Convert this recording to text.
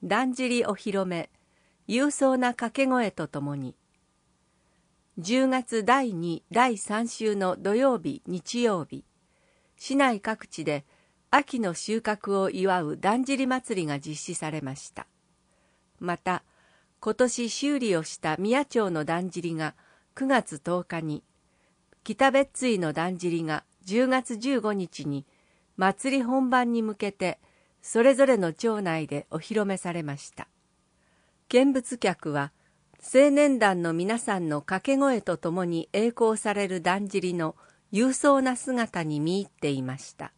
だんじりお披露目、勇壮な掛け声とともに、10月第2、第3週の土曜日、日曜日、市内各地で秋の収穫を祝うだんじり祭りが実施されました。また、今年修理をした宮町のだんじりが9月10日に、北別井のだんじりが10月15日に祭り本番に向けてそれぞれの町内でお披露目されました。見物客は青年団の皆さんの掛け声とともに栄光されるだんじりの勇壮な姿に見入っていました。